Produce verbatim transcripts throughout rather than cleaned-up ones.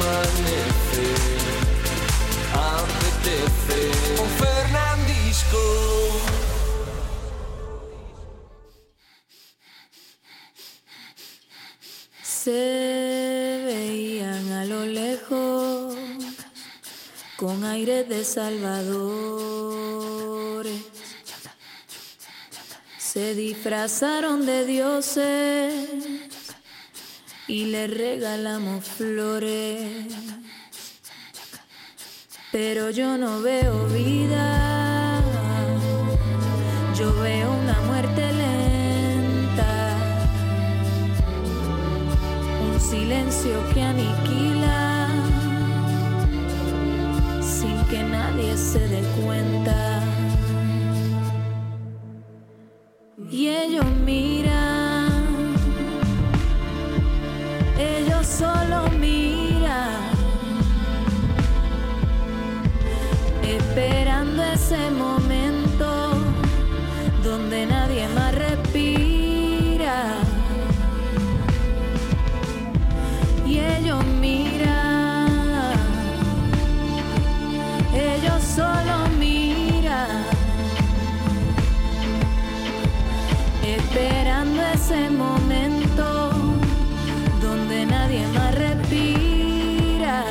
amanece, apetece con Fernandisco. Se veían a lo lejos con aire de salvadores, se disfrazaron de dioses y le regalamos flores, pero yo no veo vida, yo veo una muerte lenta, un silencio que aniquila sin que nadie se dé cuenta. Y ellos miran, ellos solo miran, esperando ese momento donde nadie más respira. Y ellos miran, ellos solo miran, esperando ese momento donde nadie más respira.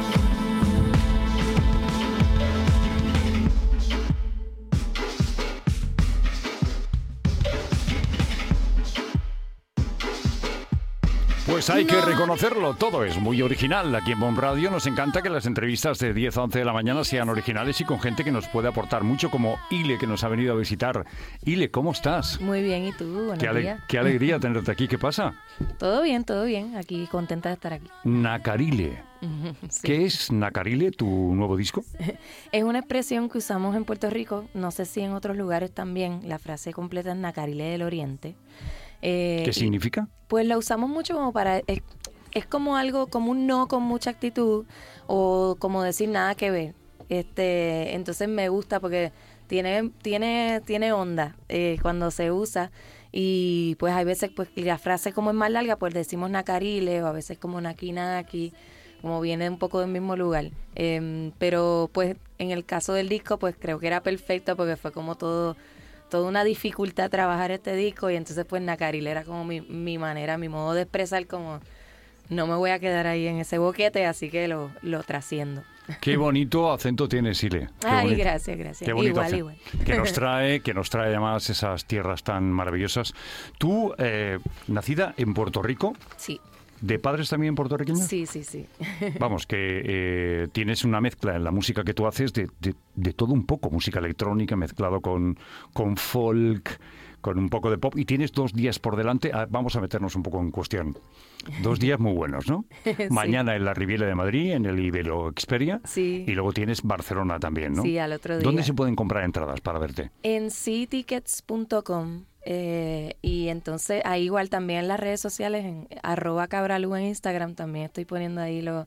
Pues hay que reconocerlo, todo es muy original. Aquí en Bon Radio nos encanta que las entrevistas de diez a once de la mañana sean originales y con gente que nos puede aportar mucho, como Ile, que nos ha venido a visitar. Ile, ¿cómo estás? Muy bien, ¿y tú? Buenos qué, ale- días. qué alegría tenerte aquí, ¿qué pasa? Todo bien, todo bien. Aquí contenta de estar aquí. Nacarile. Sí. ¿Qué es Nacarile, tu nuevo disco? Es una expresión que usamos en Puerto Rico, no sé si en otros lugares también. La frase completa es Nacarile del Oriente. Eh, ¿Qué significa? Pues la usamos mucho como para... Es, es como algo, como un no con mucha actitud o como decir nada que ver. Este, entonces me gusta porque tiene, tiene, tiene onda eh, cuando se usa. Y pues hay veces pues la frase como es más larga, pues decimos Nacarile, o a veces como Naki Naki, como viene un poco del mismo lugar. Eh, pero pues en el caso del disco pues creo que era perfecto porque fue como todo... toda una dificultad trabajar este disco, y entonces pues Nacarile era como mi, mi manera, mi modo de expresar como no me voy a quedar ahí en ese boquete, así que lo, lo trasciendo. Qué bonito acento tienes, Ile. Qué Ay, bonito. gracias, gracias. Qué bonito Igual, acento. igual. Que nos trae, que nos trae además esas tierras tan maravillosas. Tú, eh, nacida en Puerto Rico, Sí, ¿de padres también puertorriqueños? sí, sí, sí. Vamos, que eh, tienes una mezcla en la música que tú haces de, de, de todo un poco, música electrónica mezclado con, con folk, con un poco de pop, y tienes dos días por delante. Ah, vamos a meternos un poco en cuestión. Dos días muy buenos, ¿no? Sí. Mañana en la Riviera de Madrid, en el Ibero Xperia, Sí. y luego tienes Barcelona también, ¿no? Sí, al otro día. ¿Dónde se pueden comprar entradas para verte? En c tickets punto com. Eh, y entonces ahí igual también en las redes sociales, en arroba cabralú en Instagram, también estoy poniendo ahí los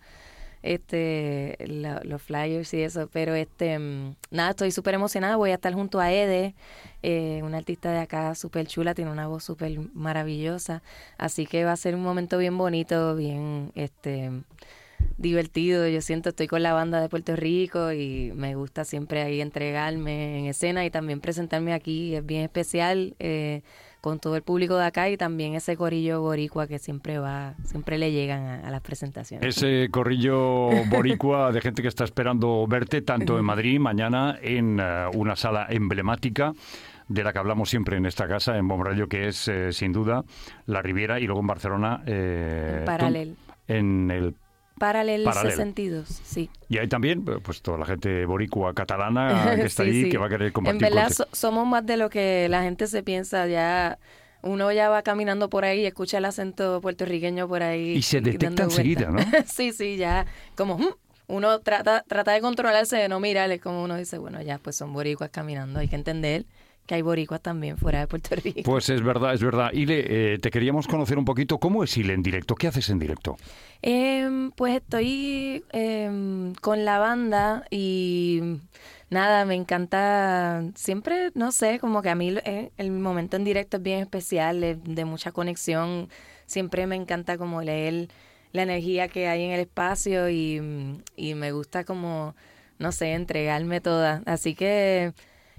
este la- los flyers y eso, pero este mm, nada, estoy súper emocionada. Voy a estar junto a Ede, eh, una artista de acá súper chula, tiene una voz súper maravillosa, así que va a ser un momento bien bonito, bien este divertido. Yo siento, estoy con la banda de Puerto Rico y me gusta siempre ahí entregarme en escena y también presentarme aquí. Es bien especial eh, con todo el público de acá y también ese corillo boricua que siempre va, siempre le llegan a, a las presentaciones. Ese corrillo boricua de gente que está esperando verte tanto en Madrid, mañana en uh, una sala emblemática de la que hablamos siempre en esta casa, en Bon Radio, que es eh, sin duda la Riviera, y luego en Barcelona eh, En Paralel. tú- en el Paralel Paralel. sesenta y dos, sí. y hay también pues toda la gente boricua catalana que está Sí, ahí, sí. que va a querer En compartir verdad contigo. so- somos más de lo que la gente se piensa. Ya uno ya va caminando por ahí y escucha el acento puertorriqueño por ahí. Y se detecta dando enseguida, vueltas. ¿no? Sí, sí, ya como mm, uno trata, trata de controlarse, de no mirar, es como uno dice, bueno, ya pues son boricuas caminando, hay que entender que hay boricuas también fuera de Puerto Rico. Pues es verdad, es verdad. Ile, eh, te queríamos conocer un poquito. ¿Cómo es Ile en directo? ¿Qué haces en directo? Em, pues estoy em, con la banda y nada, me encanta siempre, no sé, como que a mí eh, el momento en directo es bien especial, es de mucha conexión. Siempre me encanta como leer la energía que hay en el espacio y, y me gusta como, no sé, entregarme toda. Así que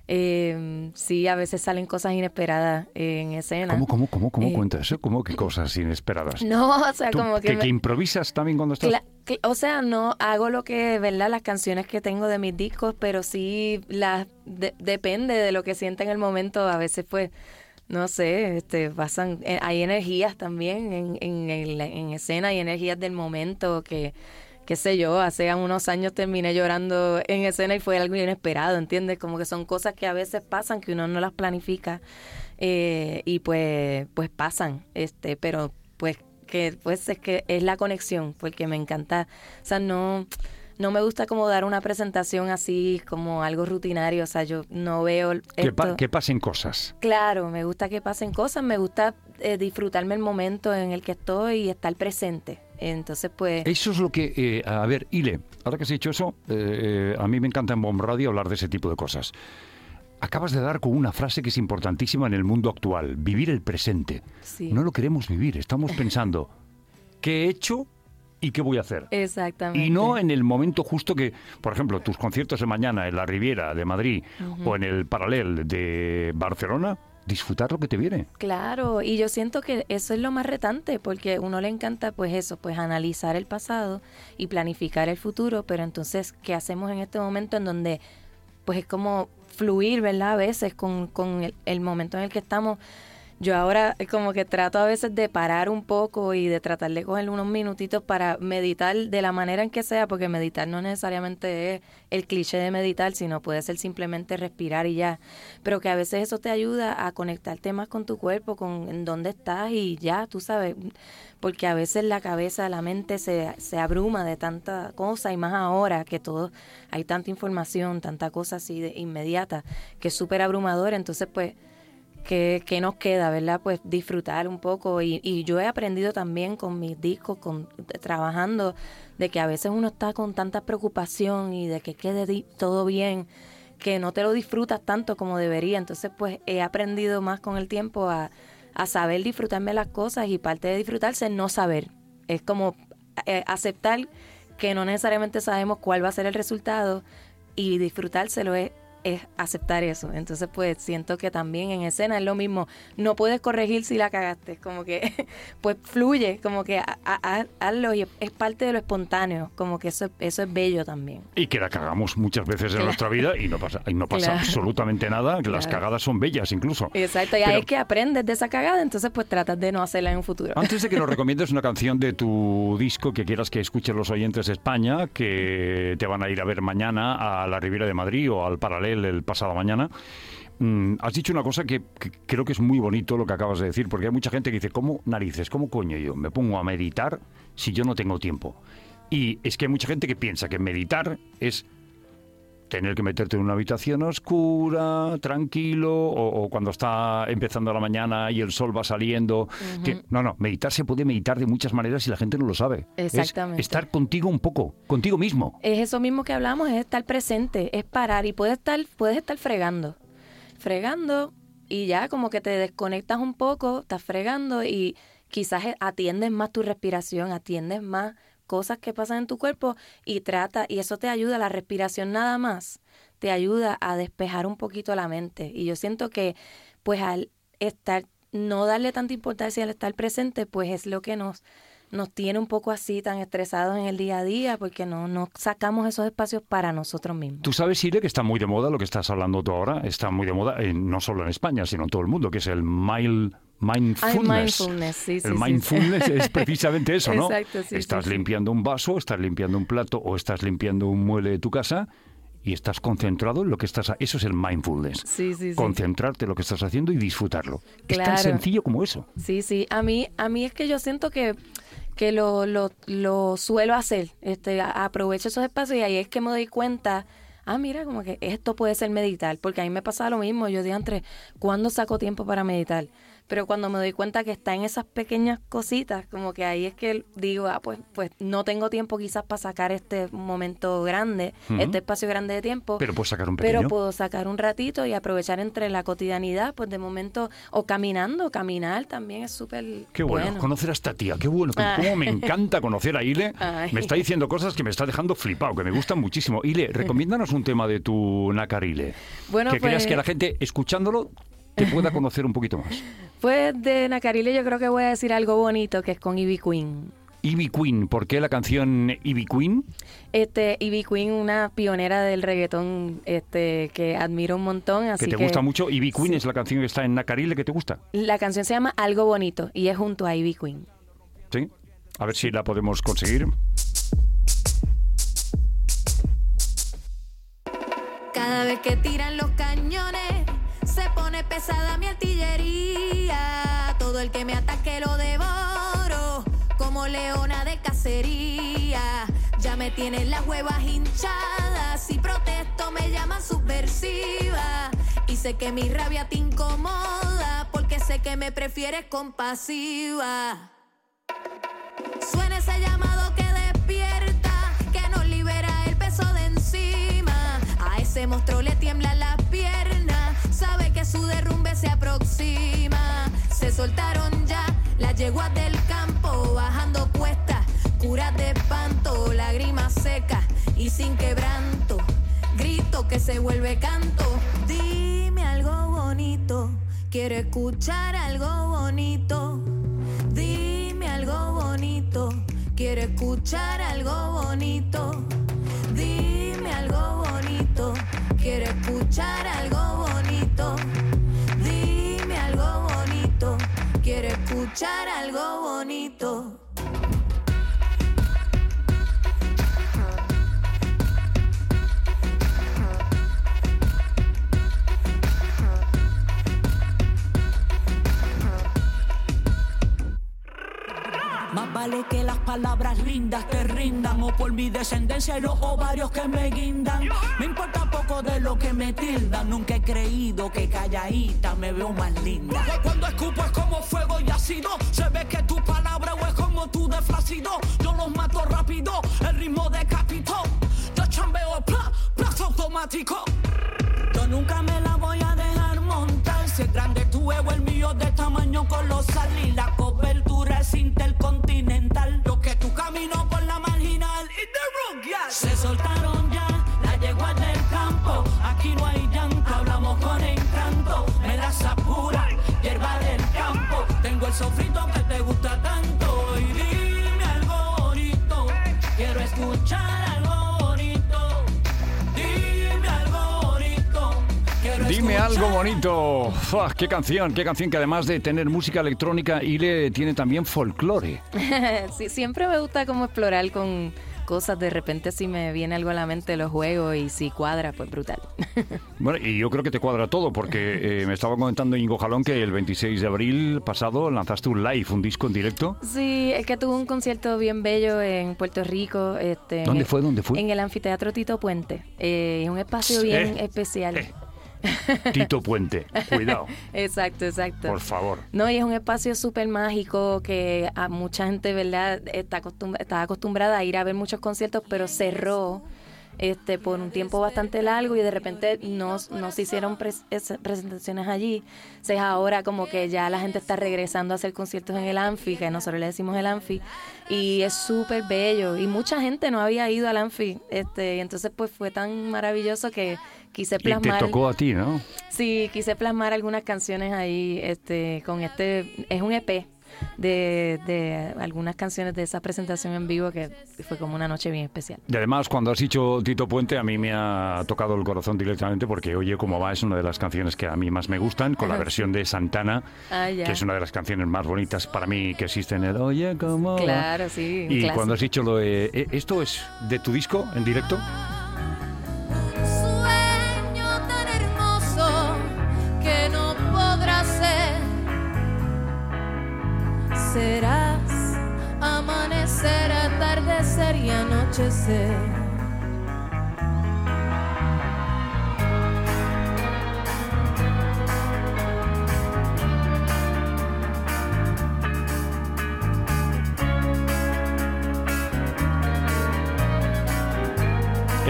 eh, sí, a veces salen cosas inesperadas en escena. ¿Cómo, cómo, cómo, cómo Eh, cuentas eso? ¿Cómo que cosas inesperadas? No, o sea, ¿Tú, como que... que, me- que improvisas también cuando estás? Cla- cl- o sea, no hago lo que, ¿verdad? Las canciones que tengo de mis discos, pero sí las de- depende de lo que sienta en el momento. A veces, pues, no sé, este, pasan, eh, hay energías también en, en, en, la- en escena, hay energías del momento que, qué sé yo, hace unos años terminé llorando en escena y fue algo inesperado, ¿entiendes? Como que son cosas que a veces pasan, que uno no las planifica eh, y pues, pues pasan, este, pero pues que pues es que es la conexión, porque me encanta, o sea, no, no me gusta como dar una presentación así como algo rutinario, o sea, yo no veo Que, pa- esto. que pasen cosas. Claro, me gusta que pasen cosas, me gusta eh, disfrutarme el momento en el que estoy y estar presente. Entonces, pues, Eso es lo que... eh, a ver, Ile, ahora que has dicho eso, eh, a mí me encanta en Bomb Radio hablar de ese tipo de cosas. Acabas de dar con una frase que es importantísima en el mundo actual, vivir el presente. sí. No lo queremos vivir, estamos pensando qué he hecho y qué voy a hacer. Exactamente. Y no en el momento justo que, por ejemplo, tus conciertos de mañana en la Riviera de Madrid o en el Paralel de Barcelona, disfrutar lo que te viene. Claro, y yo siento que eso es lo más retante, porque a uno le encanta pues eso, pues analizar el pasado y planificar el futuro, pero entonces, ¿qué hacemos en este momento en donde pues es como fluir, ¿verdad? A veces con, con el, el momento en el que estamos. Yo ahora como que trato a veces de parar un poco y de tratar de coger unos minutitos para meditar de la manera en que sea, porque meditar no necesariamente es el cliché de meditar, sino puede ser simplemente respirar y ya. Pero que a veces eso te ayuda a conectarte más con tu cuerpo, con en dónde estás y ya, tú sabes, porque a veces la cabeza, la mente se, se abruma de tanta cosa y más ahora que todo, hay tanta información, tanta cosa así de inmediata, que es súper abrumadora, entonces pues... ¿Qué, qué nos queda, verdad? Pues disfrutar un poco. Y, y yo he aprendido también con mis discos, con, trabajando, de que a veces uno está con tanta preocupación y de que quede di- todo bien, que no te lo disfrutas tanto como debería. Entonces, pues he aprendido más con el tiempo a, a saber disfrutarme las cosas, y parte de disfrutarse es no saber. Es como eh, aceptar que no necesariamente sabemos cuál va a ser el resultado, y disfrutárselo es es aceptar eso. Entonces, pues, siento que también en escena es lo mismo. No puedes corregir si la cagaste. Como que, pues, fluye. Como que a, a, hazlo y es parte de lo espontáneo. Como que eso, eso es bello también. Y que la cagamos muchas veces en Claro. nuestra vida y no pasa, y no pasa Claro. absolutamente nada, que las Claro. cagadas son bellas incluso. Exacto. Y Pero- ahí es que aprendes de esa cagada, entonces, pues, tratas de no hacerla en un futuro. Antes de que nos recomiendes una canción de tu disco que quieras que escuchen los oyentes de España, que te van a ir a ver mañana a la Riviera de Madrid o al Paralel el pasado mañana, mm, has dicho una cosa que, que creo que es muy bonito lo que acabas de decir, porque hay mucha gente que dice, ¿cómo narices, cómo coño yo me pongo a meditar si yo no tengo tiempo? Y es que hay mucha gente que piensa que meditar es tener que meterte en una habitación oscura, tranquilo, o, o cuando está empezando la mañana y el sol va saliendo. Que- no, no, meditar se puede meditar de muchas maneras y la gente no lo sabe. Exactamente. Es estar contigo un poco, contigo mismo. Es eso mismo que hablamos, es estar presente, es parar, y puedes estar, puedes estar fregando, fregando y ya como que te desconectas un poco, estás fregando y quizás atiendes más tu respiración, atiendes más cosas que pasan en tu cuerpo y trata, y eso te ayuda, la respiración nada más, te ayuda a despejar un poquito la mente. Y yo siento que pues al estar, no darle tanta importancia al estar presente, pues es lo que nos nos tiene un poco así tan estresados en el día a día, porque no, no sacamos esos espacios para nosotros mismos. Tú sabes, Sire, que está muy de moda lo que estás hablando tú ahora, está muy de moda, eh, no solo en España, sino en todo el mundo, que es el mile- mindfulness. Ay, mindfulness, sí, sí, El sí, mindfulness sí. es precisamente eso, ¿no? Exacto, sí, Estás sí, sí. limpiando un vaso, estás limpiando un plato o estás limpiando un mueble de tu casa y estás concentrado en lo que estás... ha- Eso es el mindfulness. Sí, sí, sí. Concentrarte en lo que estás haciendo y disfrutarlo. Es tan Claro. sencillo como eso. Sí, sí. A mí, a mí es que yo siento que, que lo, lo, lo suelo hacer. Este, a- aprovecho esos espacios y ahí es que me doy cuenta, ah, mira, como que esto puede ser meditar, porque a mí me pasa lo mismo. Yo digo, entre, ¿cuándo saco tiempo para meditar? pero cuando me doy cuenta que está en esas pequeñas cositas, como que ahí es que digo, ah, pues, pues no tengo tiempo quizás para sacar este momento grande, uh-huh. este espacio grande de tiempo. Pero puedo sacar un pequeño. Pero puedo sacar un ratito y aprovechar entre la cotidianidad, pues de momento, o caminando, caminar también es súper Qué bueno, bueno, conocer a esta tía, qué bueno, Ah. cómo me encanta conocer a Ile. Ay. Me está diciendo cosas que me está dejando flipado, que me gustan muchísimo. Ile, recomiéndanos un tema de tu nácar Ile, Bueno, que pues, creas que la gente, escuchándolo, te pueda conocer un poquito más. Pues de nácar Ile yo creo que voy a decir algo bonito, que es con Ivy Queen. Ivy Queen, ¿por qué la canción Ivy Queen? Este, Ivy Queen, una pionera del reggaetón este, que admiro un montón. Así que te que, gusta mucho. Ivy Queen sí. es la canción que está en nácar Ile, que te gusta. La canción se llama Algo Bonito y es junto a Ivy Queen. Sí, a ver si la podemos conseguir. Cada vez que tiran los cañones se pone pesada mi artillería. Todo el que me ataque lo devoro como leona de cacería. Ya me tienen las huevas hinchadas. Si protesto me llaman subversiva. Y sé que mi rabia te incomoda porque sé que me prefieres compasiva. Suena ese llamado que despierta, que nos libera el peso de encima. A ese monstruo le tiemblan las piernas, sabe que su derrumbe se aproxima. Se soltaron ya las yeguas del campo, bajando cuestas, curas de espanto, lágrimas secas y sin quebranto. Grito que se vuelve canto. Dime algo bonito, quiero escuchar algo bonito. Dime algo bonito, quiero escuchar algo bonito. Dime algo bonito, quiero escuchar algo bonito. Dime algo bonito, quiero escuchar algo bonito. Más vale que las palabras lindas te rindan, o por mi descendencia y los ovarios que me guindan. Me importa poco de lo que me tildan, nunca he creído que calladita me veo más linda. Cuando escupo es como fuego y ácido, se ve que tu palabra o es como tu de flácido. Yo los mato rápido, el ritmo decapitó. Yo chambeo, pla, plazo automático. Yo nunca me la voy a dejar montar. Si es grande tu ego, el mío de tamaño colosal. Y la cobertura es intercontinental. Lo que tú camino por la marginal. Y the rook, yes. Se soltaron ya las yeguas del campo. Aquí no hay llanto, hablamos con encanto. Me las apura, hierba del campo. Tengo el sofrito que te gusta tanto. Y dime algo bonito, quiero escuchar algo bonito. Dime algo bonito. Dime algo bonito. Uf, qué canción, qué canción que además de tener música electrónica, Ile tiene también folclore. Sí, siempre me gusta como explorar con cosas. De repente si me viene algo a la mente lo juego y si cuadra, pues brutal. Bueno, y yo creo que te cuadra todo porque eh, me estaba comentando Ingo Jalón que el veintiséis de abril pasado lanzaste un live, un disco en directo. Sí, es que tuve un concierto bien bello en Puerto Rico. Este, ¿Dónde fue? ¿Dónde fue? En el Anfiteatro Tito Puente. Eh, es un espacio bien Eh, especial. eh. Tito Puente, cuidado. Exacto, exacto. Por favor. No, y es un espacio súper mágico que a mucha gente, ¿verdad?, está, acostum- está acostumbrada a ir a ver muchos conciertos, pero cerró este por un tiempo bastante largo y de repente no, no se hicieron pres- es- presentaciones allí. Entonces ahora como que ya la gente está regresando a hacer conciertos en el Anfi, que nosotros le decimos el Anfi, y es súper bello. Y mucha gente no había ido al Anfi, este, y entonces pues fue tan maravilloso que quise plasmar. Y te tocó a ti, ¿no? Sí, quise plasmar algunas canciones ahí, este, con este, es un E P de, de algunas canciones de esa presentación en vivo que fue como una noche bien especial. Y además, cuando has dicho Tito Puente, a mí me ha tocado el corazón directamente porque Oye Cómo Va es una de las canciones que a mí más me gustan, con la versión de Santana, Ah, ya. que es una de las canciones más bonitas para mí que existen. El Oye Cómo Va. Claro, sí, un Y clásico. cuando has dicho lo de... eh, ¿Esto es de tu disco en directo? Sueño tan hermoso que no podrás ser. Serás amanecer, atardecer y anochecer.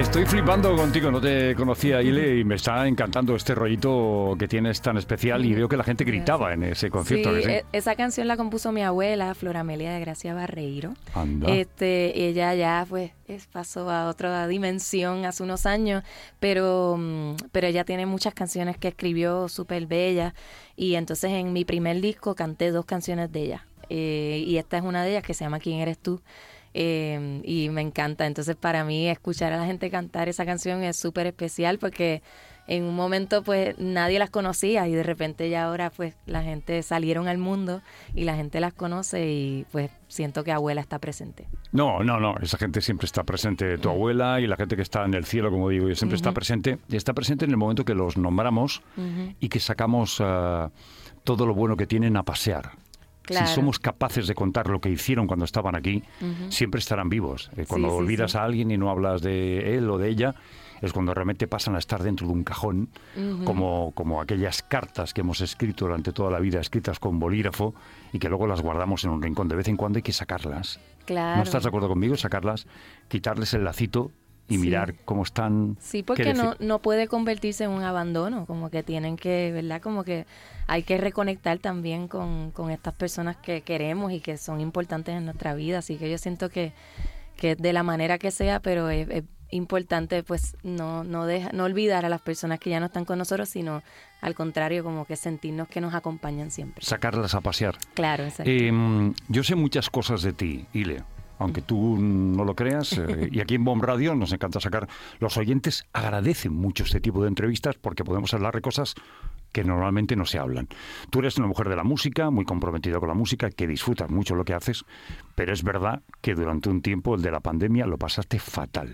Estoy flipando contigo, no te conocía, Ile, y me está encantando este rollito que tienes tan especial y veo que la gente gritaba en ese concierto. Sí, ¿sí? Esa canción la compuso mi abuela, Flor Amelia de Gracia Barreiro. Anda. Este, ella ya pues pasó a otra dimensión hace unos años, pero, pero ella tiene muchas canciones que escribió súper bellas y entonces en mi primer disco canté dos canciones de ella eh, y esta es una de ellas que se llama ¿Quién eres tú? Eh, y me encanta, entonces para mí escuchar a la gente cantar esa canción es súper especial porque en un momento pues nadie las conocía y de repente ya ahora pues la gente salieron al mundo y la gente las conoce y pues siento que abuela está presente. No, no, no, esa gente siempre está presente, tu abuela y la gente que está en el cielo, como digo, yo siempre uh-huh. está presente y está presente en el momento que los nombramos uh-huh. y que sacamos uh, todo lo bueno que tienen a pasear. Claro. Si somos capaces de contar lo que hicieron cuando estaban aquí, uh-huh. siempre estarán vivos. Eh, cuando sí, sí, olvidas sí. a alguien y no hablas de él o de ella, es cuando realmente pasan a estar dentro de un cajón, uh-huh. como, como aquellas cartas que hemos escrito durante toda la vida, escritas con bolígrafo, y que luego las guardamos en un rincón. De vez en cuando hay que sacarlas. Claro. ¿No estás de acuerdo conmigo? Sacarlas, quitarles el lacito y sí. mirar cómo están. Sí, porque no, no puede convertirse en un abandono, como que tienen que, ¿verdad? Como que hay que reconectar también con, con estas personas que queremos y que son importantes en nuestra vida, así que yo siento que, que de la manera que sea, pero es, es importante pues no, no, deja, no olvidar a las personas que ya no están con nosotros, sino al contrario, como que sentirnos que nos acompañan siempre. Sacarlas a pasear. Claro, exacto. Eh, yo sé muchas cosas de ti, Ile. Aunque tú no lo creas, eh, y aquí en Bomb Radio nos encanta sacar, los oyentes agradecen mucho este tipo de entrevistas porque podemos hablar de cosas que normalmente no se hablan. Tú eres una mujer de la música, muy comprometida con la música, que disfrutas mucho lo que haces, pero es verdad que durante un tiempo, el de la pandemia, lo pasaste fatal.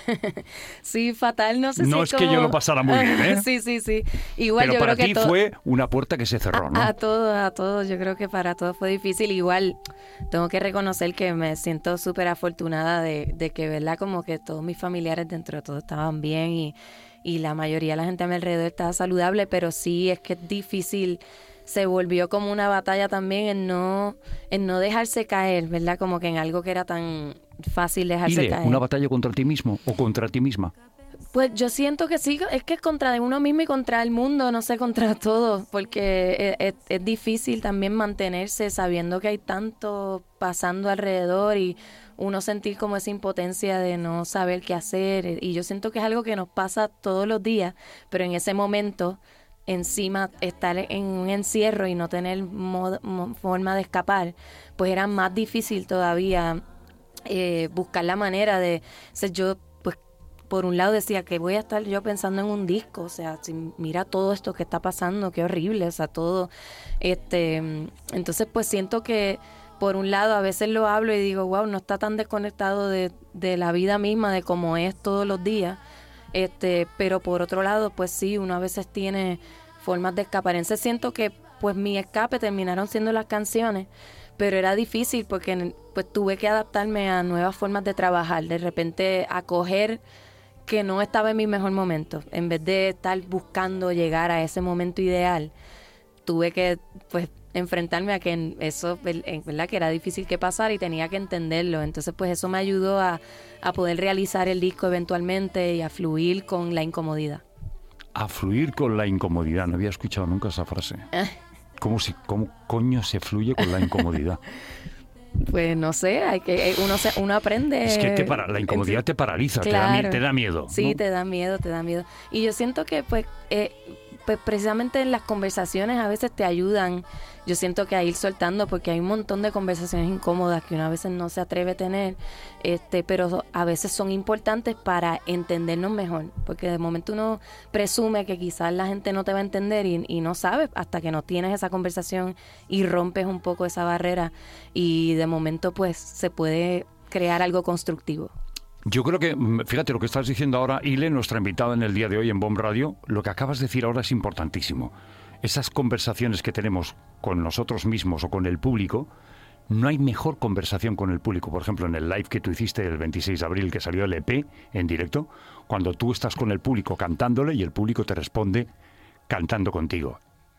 Sí, fatal, no sé no si es como... que yo lo pasara muy bien, ¿eh? Sí, sí, sí. Igual pero yo para creo ti que todo... fue una puerta que se cerró, ¿no? A, a todos, a todos. Yo creo que para todos fue difícil. Igual tengo que reconocer que me siento súper afortunada de, de que, ¿verdad? Como que todos mis familiares dentro de todo estaban bien y, y la mayoría de la gente a mi alrededor estaba saludable, pero sí es que es difícil. Se volvió como una batalla también en no, en no dejarse caer, ¿verdad? Como que en algo que era tan fácil dejarse Ile, caer. ¿una batalla contra ti mismo o contra ti misma? Pues yo siento que sí, es que es contra uno mismo y contra el mundo, no sé, contra todo, porque es, es, es difícil también mantenerse sabiendo que hay tanto pasando alrededor y uno sentir como esa impotencia de no saber qué hacer. Y yo siento que es algo que nos pasa todos los días, pero en ese momento... encima estar en un encierro y no tener mod, mo, forma de escapar, pues era más difícil todavía eh, buscar la manera de... O sea, yo, pues, por un lado decía que voy a estar yo pensando en un disco, o sea, si mira todo esto que está pasando, qué horrible, o sea, todo... este Entonces, pues, siento que, por un lado, a veces lo hablo y digo, wow, no está tan desconectado de, de la vida misma, de cómo es todos los días. Este, pero por otro lado, pues sí, uno a veces tiene formas de escapar. Entonces siento que pues mi escape terminaron siendo las canciones, pero era difícil porque pues tuve que adaptarme a nuevas formas de trabajar, de repente acoger que no estaba en mi mejor momento, en vez de estar buscando llegar a ese momento ideal, tuve que pues enfrentarme a que eso, ¿verdad? Que era difícil que pasara y tenía que entenderlo. Entonces, pues eso me ayudó a, a poder realizar el disco eventualmente y a fluir con la incomodidad. A fluir con la incomodidad. No había escuchado nunca esa frase. ¿Cómo, si, cómo coño se fluye con la incomodidad? Pues no sé, hay que uno se, uno aprende. Es que te para, la incomodidad te paraliza, claro. te, da, te da miedo. Sí, ¿no? te da miedo, te da miedo. Y yo siento que pues... Eh, pues precisamente en las conversaciones a veces te ayudan, yo siento que a ir soltando, porque hay un montón de conversaciones incómodas que uno a veces no se atreve a tener, este, pero a veces son importantes para entendernos mejor, porque de momento uno presume que quizás la gente no te va a entender y, y no sabes hasta que no tienes esa conversación y rompes un poco esa barrera y de momento pues se puede crear algo constructivo. Yo creo que, fíjate, lo que estás diciendo ahora, Ile, nuestra invitada en el día de hoy en Bomb Radio, lo que acabas de decir ahora es importantísimo. Esas conversaciones que tenemos con nosotros mismos o con el público, no hay mejor conversación con el público. Por ejemplo, en el live que tú hiciste el veintiséis de abril, que salió el E P en directo, cuando tú estás con el público cantándole y el público te responde cantando contigo.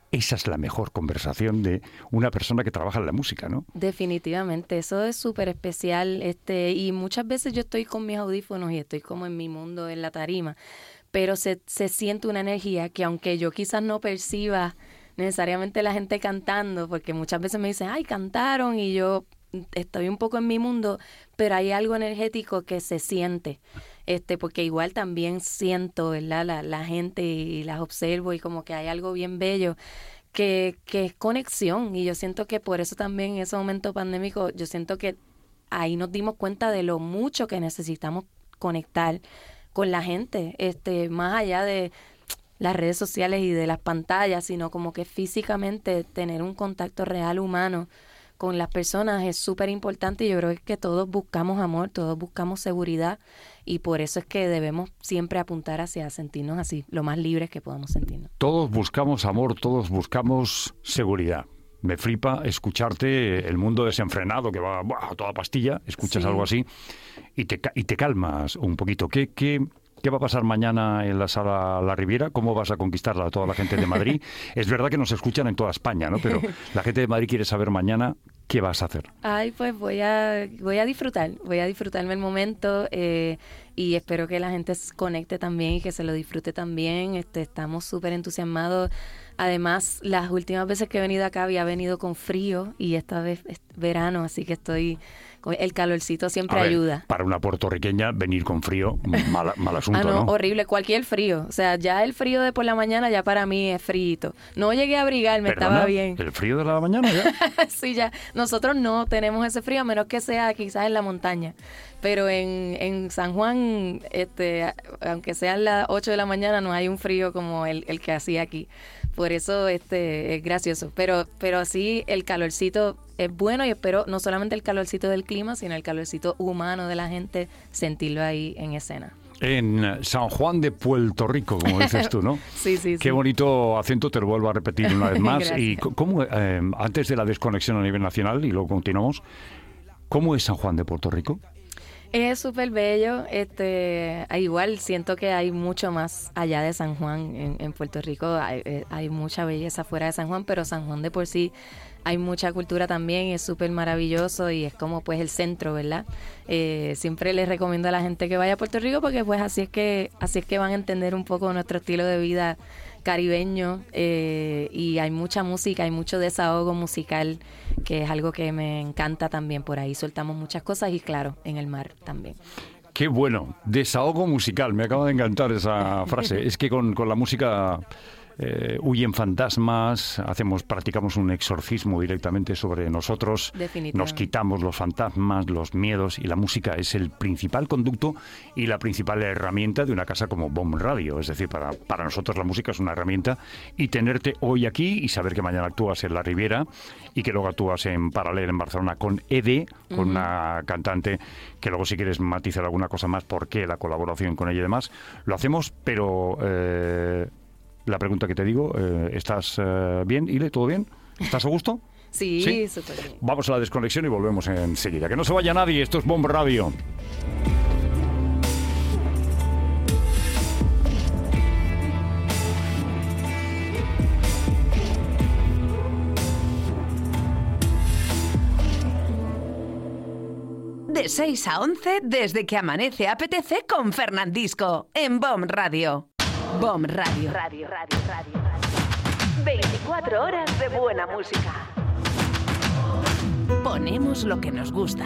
esa es la mejor conversación de una persona que trabaja en la música, ¿no? Definitivamente, eso es súper especial, este, y muchas veces yo estoy con mis audífonos y estoy como en mi mundo, en la tarima, pero se, se siente una energía que aunque yo quizás no perciba necesariamente la gente cantando, porque muchas veces me dicen, ay, cantaron, y yo estoy un poco en mi mundo, pero hay algo energético que se siente, este, porque igual también siento, ¿verdad? La, la gente y las observo y como que hay algo bien bello que, que es conexión, y yo siento que por eso también en ese momento pandémico, yo siento que ahí nos dimos cuenta de lo mucho que necesitamos conectar con la gente, este, más allá de las redes sociales y de las pantallas, sino como que físicamente tener un contacto real humano con las personas es súper importante, y yo creo que todos buscamos amor, todos buscamos seguridad, y por eso es que debemos siempre apuntar hacia sentirnos así, lo más libres que podamos sentirnos. Todos buscamos amor, todos buscamos seguridad. Me flipa escucharte El mundo desenfrenado, que va ¡buah! A toda pastilla, escuchas sí. algo así y te, y te calmas un poquito. ¿Qué, qué, ¿Qué va a pasar mañana en la Sala La Riviera? ¿Cómo vas a conquistar a toda la gente de Madrid? Es verdad que nos escuchan en toda España, ¿no? Pero la gente de Madrid quiere saber mañana qué vas a hacer. Ay, pues voy a voy a disfrutar, voy a disfrutarme el momento eh, y espero que la gente se conecte también y que se lo disfrute también. Este, estamos súper entusiasmados. Además, las últimas veces que he venido acá había venido con frío y esta vez es verano, así que estoy... El calorcito siempre a ver, ayuda. Para una puertorriqueña, venir con frío, mal, mal asunto, ah, no, ¿no? Horrible, cualquier frío. O sea, ya el frío de por la mañana ya para mí es frío. No llegué a abrigarme, ¿Perdona? Estaba bien. ¿El frío de la mañana ya? Sí, ya. Nosotros no tenemos ese frío, a menos que sea quizás en la montaña. Pero en, en San Juan, este, aunque sean las ocho de la mañana, no hay un frío como el, el que hacía aquí. Por eso este es gracioso. Pero, pero sí, el calorcito es bueno, y espero no solamente el calorcito del clima, sino el calorcito humano de la gente, sentirlo ahí en escena. En San Juan de Puerto Rico, como dices tú, ¿no? Sí, sí, sí. Qué bonito acento, te lo vuelvo a repetir una vez más. Y cómo, eh, antes de la desconexión a nivel nacional, y luego continuamos, ¿cómo es San Juan de Puerto Rico? Es súper bello, este, igual siento que hay mucho más allá de San Juan en, en Puerto Rico, hay, hay mucha belleza fuera de San Juan, pero San Juan de por sí hay mucha cultura también, es súper maravilloso y es como pues el centro, ¿verdad? Eh, siempre les recomiendo a la gente que vaya a Puerto Rico porque pues así es que, así es que van a entender un poco nuestro estilo de vida caribeño, eh, y hay mucha música, hay mucho desahogo musical, que es algo que me encanta también. Por ahí soltamos muchas cosas y claro, en el mar también. Qué bueno, desahogo musical, me acaba de encantar esa frase. Es que con, con la música eh, huyen fantasmas, hacemos, practicamos un exorcismo directamente sobre nosotros, nos quitamos los fantasmas, los miedos, y la música es el principal conducto y la principal herramienta de una casa como Bomb Radio. Es decir, para, para nosotros la música es una herramienta, y tenerte hoy aquí y saber que mañana actúas en La Riviera y que luego actúas en paralelo en Barcelona con Ede, con uh-huh. una cantante que luego si quieres matizar alguna cosa más, por qué la colaboración con ella y demás, lo hacemos, pero... Eh, la pregunta que te digo, eh, ¿estás eh, bien, Ile? ¿Todo bien? ¿Estás a gusto? Sí, ¿Sí? Súper bien. Vamos a la desconexión y volvemos enseguida. Que no se vaya nadie, esto es Bomb Radio. De seis a once, desde que amanece apetece con Fernandisco, en Bomb Radio. Bomb Radio. Radio, radio, radio, radio. veinticuatro horas de buena música. Ponemos lo que nos gusta.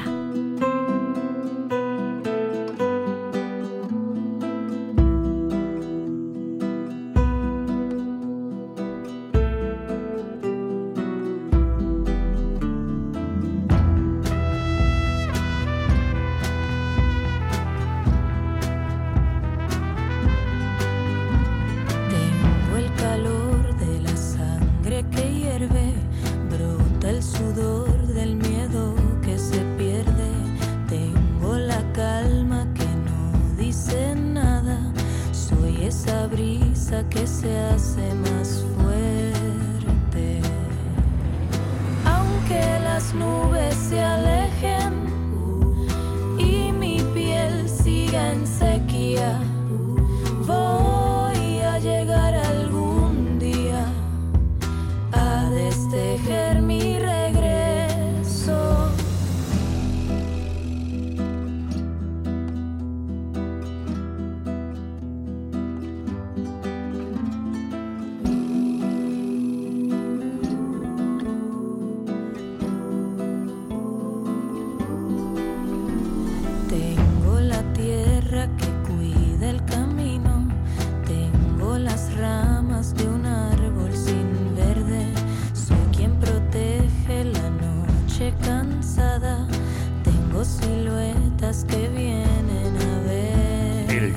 Que se hace más fuerte, aunque las nubes se alejen y mi piel siga en sequía, voy a llegar algún día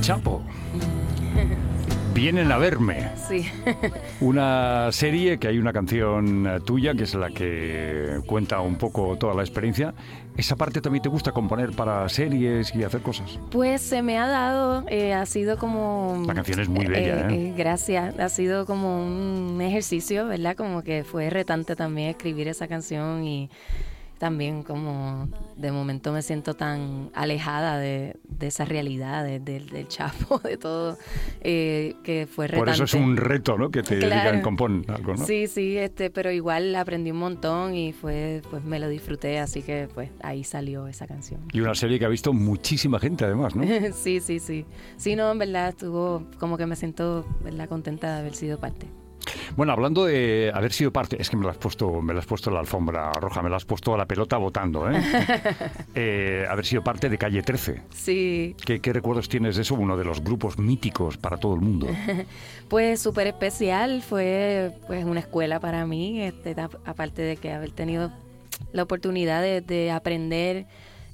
Chapo. Vienen a verme. Sí. Una serie que hay una canción eh, tuya que es la que cuenta un poco toda la experiencia. ¿Esa parte también te gusta componer para series y hacer cosas? Pues se me ha dado, eh, ha sido como... La canción es muy bella, ¿eh? eh, Gracias, ha sido como un ejercicio, ¿verdad? Como que fue retante también escribir esa canción y también como de momento me siento tan alejada de, de esa realidad, de, de, del Chapo, de todo, eh, que fue retante. Por eso es un reto, ¿no? Que te Claro. digan compón algo, ¿no? Sí, sí, este, pero igual aprendí un montón y fue, pues me lo disfruté, así que pues ahí salió esa canción. Y una serie que ha visto muchísima gente además, ¿no? Sí, sí, sí. Sí, no, en verdad estuvo como que me siento, ¿verdad?, contenta de haber sido parte. Bueno, hablando de haber sido parte, es que me lo has puesto, me lo has puesto en la alfombra roja, me lo has puesto a la pelota votando, ¿eh? eh haber sido parte de Calle trece. Sí. ¿Qué, ¿Qué recuerdos tienes de eso? Uno de los grupos míticos para todo el mundo. Pues súper especial, fue pues una escuela para mí, este, aparte de que haber tenido la oportunidad de, de aprender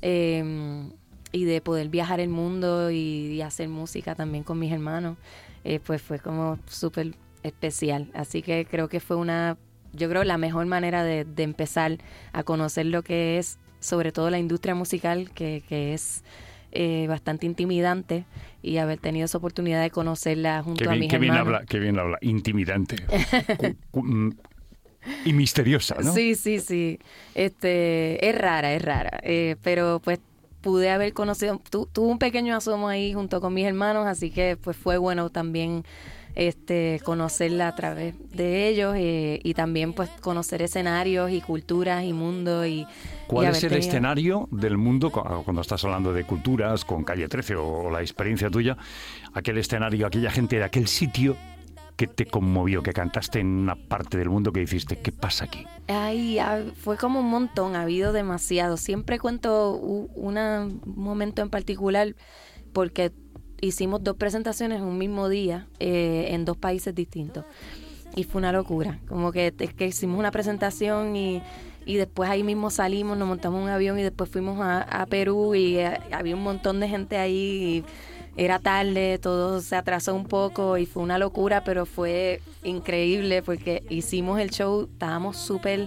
eh, y de poder viajar el mundo y, y hacer música también con mis hermanos, eh, pues fue como súper especial. Así que creo que fue una, yo creo la mejor manera de, de empezar a conocer lo que es, sobre todo la industria musical, que, que es eh, bastante intimidante, y haber tenido esa oportunidad de conocerla junto Qué a bien, mis qué bien hermanos. habla, qué bien habla, intimidante. cu, cu, mm, y misteriosa, ¿no? Sí, sí, sí. Este, es rara, es rara. Eh, pero pues pude haber conocido, tu, tuve un pequeño asomo ahí junto con mis hermanos, así que pues fue bueno también este conocerla a través de ellos, eh, y también pues conocer escenarios y culturas y mundos. Y, ¿Cuál y es haber el tenido... escenario del mundo, cuando estás hablando de culturas, con Calle trece o, o la experiencia tuya, aquel escenario, aquella gente de aquel sitio que te conmovió, que cantaste en una parte del mundo que dijiste, ¿qué pasa aquí? Ay, ah, fue como un montón, ha habido demasiado. Siempre cuento un, una, un momento en particular porque hicimos dos presentaciones un mismo día eh, en dos países distintos y fue una locura. Como que, es que hicimos una presentación y, y después ahí mismo salimos, nos montamos en un avión y después fuimos a, a Perú y eh, había un montón de gente ahí y era tarde, todo se atrasó un poco y fue una locura, pero fue increíble porque hicimos el show, estábamos súper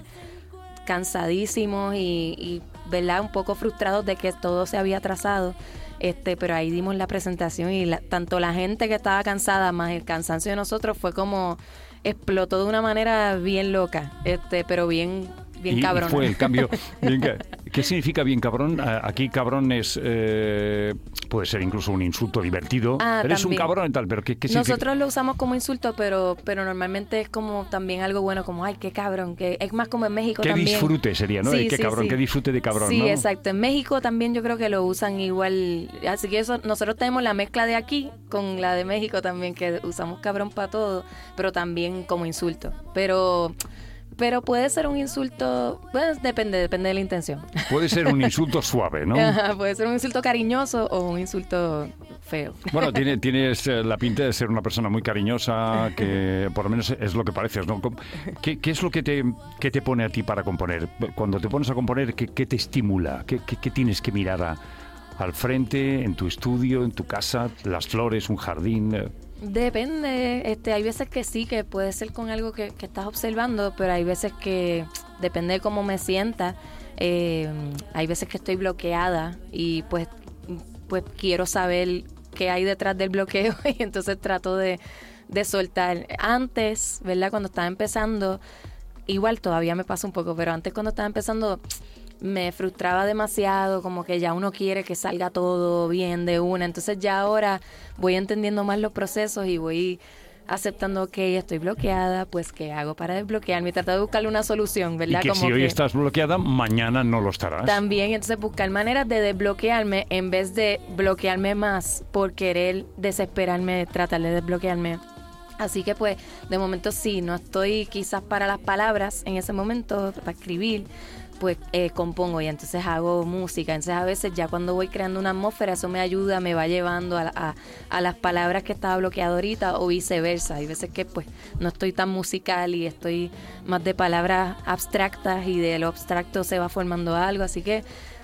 cansadísimos y, y, ¿verdad?, un poco frustrados de que todo se había atrasado. Este, pero ahí dimos la presentación y la, tanto la gente que estaba cansada más el cansancio de nosotros fue como explotó de una manera bien loca, este, pero bien bien y cabrón. Fue el cambio. Bien, ¿qué significa bien cabrón? Aquí cabrón es eh, puede ser incluso un insulto divertido. Ah, Eres también. un cabrón y tal, pero ¿qué, qué significa? Nosotros lo usamos como insulto, pero pero normalmente es como también algo bueno, como ay, qué cabrón, que es más como en México qué también. Qué disfrute sería, ¿no? Sí, Qué sí, cabrón, sí. qué disfrute de cabrón, sí, ¿no? Sí, exacto. En México también yo creo que lo usan igual. Así que eso, nosotros tenemos la mezcla de aquí con la de México también, que usamos cabrón para todo, pero también como insulto. Pero pero puede ser un insulto, pues depende, depende de la intención. Puede ser un insulto suave, ¿no? Ajá, puede ser un insulto cariñoso o un insulto feo. Bueno, tiene, tienes la pinta de ser una persona muy cariñosa, que por lo menos es lo que pareces, ¿no? ¿Qué, qué es lo que te, que te pone a ti para componer? Cuando te pones a componer, ¿qué, qué te estimula? ¿Qué, qué, qué tienes que mirar a, al frente, en tu estudio, en tu casa, las flores, un jardín? Depende, este, hay veces que sí, que puede ser con algo que, que estás observando, pero hay veces que depende de cómo me sienta. Eh, hay veces que estoy bloqueada y pues, pues quiero saber qué hay detrás del bloqueo y entonces trato de, de soltar. Antes, ¿verdad? Cuando estaba empezando, igual todavía me pasa un poco, pero antes cuando estaba empezando me frustraba demasiado, como que ya uno quiere que salga todo bien de una. Entonces ya ahora voy entendiendo más los procesos y voy aceptando que estoy bloqueada, pues ¿qué hago para desbloquearme? Y tratar de buscarle una solución, ¿verdad? Y que como si hoy que estás bloqueada, mañana no lo estarás. También, entonces buscar maneras de desbloquearme en vez de bloquearme más por querer desesperarme, tratar de desbloquearme. Así que pues de momento sí, no estoy quizás para las palabras en ese momento, para escribir, pues eh, compongo y entonces hago música. Entonces a veces ya cuando voy creando una atmósfera, eso me ayuda, me va llevando a, a, a las palabras que estaba bloqueado ahorita o viceversa. Hay veces que pues no estoy tan musical y estoy más de palabras abstractas y de lo abstracto se va formando algo. Así que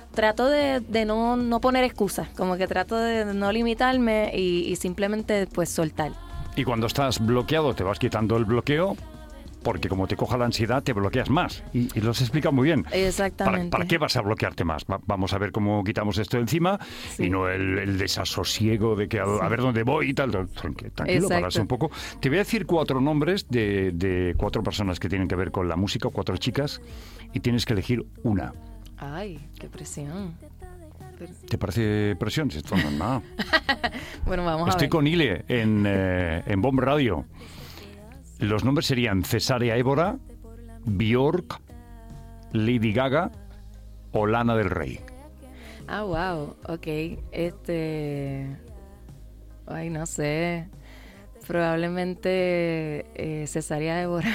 trato de, de no, no poner excusas, como que trato de no limitarme y, y simplemente pues soltar. Y cuando estás bloqueado te vas quitando el bloqueo, porque como te coja la ansiedad te bloqueas más. Y, y lo has explicado muy bien. Exactamente. ¿Para, ¿Para qué vas a bloquearte más? Va, vamos a ver cómo quitamos esto de encima, sí. y no el, el desasosiego de que a, sí. a ver dónde voy y tal. Tranquilo, tranquilo pararse un poco. Te voy a decir cuatro nombres de, de cuatro personas que tienen que ver con la música, cuatro chicas, y tienes que elegir una. Ay, qué presión. ¿Te parece presión? Esto no es nada. Bueno, vamos a Estoy ver. con Ile en, eh, en Bomb Radio. Los nombres serían Cesárea Évora, Björk, Lady Gaga o Lana del Rey. Ah, wow, ok. Este... Ay, no sé. Probablemente eh, Cesárea Évora.